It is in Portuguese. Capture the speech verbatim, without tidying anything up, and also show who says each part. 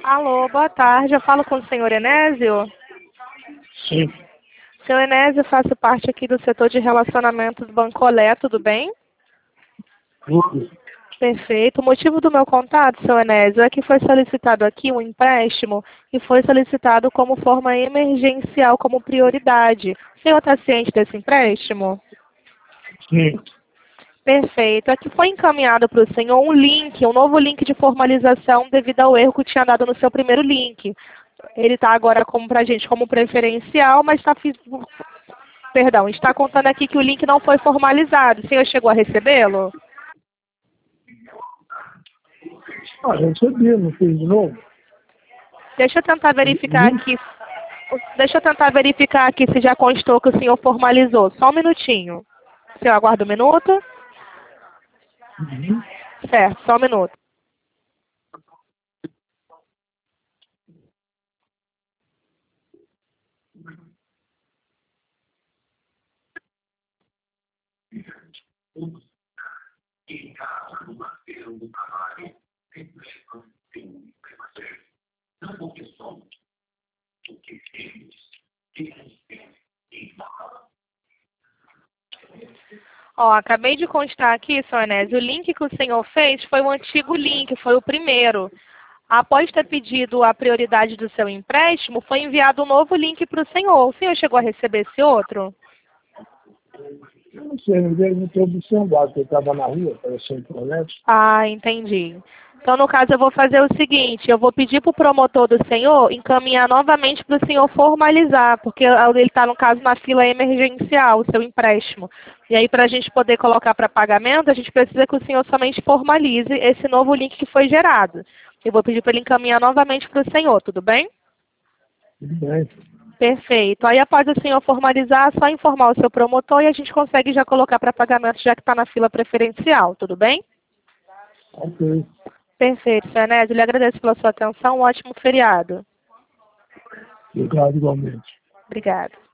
Speaker 1: Alô, boa tarde. Eu falo com o senhor Enésio?
Speaker 2: Sim.
Speaker 1: Senhor Enésio, eu faço parte aqui do setor de relacionamentos Bancolé, tudo bem?
Speaker 2: Tudo.
Speaker 1: Perfeito. O motivo do meu contato, senhor Enésio, é que foi solicitado aqui um empréstimo e foi solicitado como forma emergencial, como prioridade. O senhor está ciente desse empréstimo?
Speaker 2: Sim.
Speaker 1: Perfeito. Aqui foi encaminhado para o senhor um link, um novo link de formalização devido ao erro que tinha dado no seu primeiro link. Ele está agora como para a gente como preferencial, mas está perdão, está contando aqui que o link não foi formalizado. O senhor chegou a recebê-lo?
Speaker 2: Ah, recebi, não fiz de novo?
Speaker 1: Deixa eu tentar verificar
Speaker 2: Link?
Speaker 1: aqui. Deixa eu tentar verificar aqui se já constou que o senhor formalizou. Só um minutinho. O senhor aguarda um minuto?
Speaker 2: Uhum.
Speaker 1: Certo, só um minuto. Ó, acabei de constar aqui, senhor Enésio, o link que o senhor fez foi o antigo link, foi o primeiro. Após ter pedido a prioridade do seu empréstimo, foi enviado um novo link para o senhor. O senhor chegou a receber esse outro?
Speaker 2: Eu não sei, não deu muita observado, porque eu estava na rua, estava sem internet.
Speaker 1: Ah, entendi. Então, no caso, eu vou fazer o seguinte, eu vou pedir para o promotor do senhor encaminhar novamente para o senhor formalizar, porque ele está, no caso, na fila emergencial, o seu empréstimo. E aí, para a gente poder colocar para pagamento, a gente precisa que o senhor somente formalize esse novo link que foi gerado. Eu vou pedir para ele encaminhar novamente para o senhor, tudo bem?
Speaker 2: Tudo bem.
Speaker 1: Perfeito. Aí, após o senhor formalizar, é só informar o seu promotor e a gente consegue já colocar para pagamento, já que está na fila preferencial, tudo bem?
Speaker 2: Ok.
Speaker 1: Perfeito, senhor Enésio. Lhe agradeço pela sua atenção. Um ótimo feriado.
Speaker 2: Obrigado igualmente.
Speaker 1: Obrigada.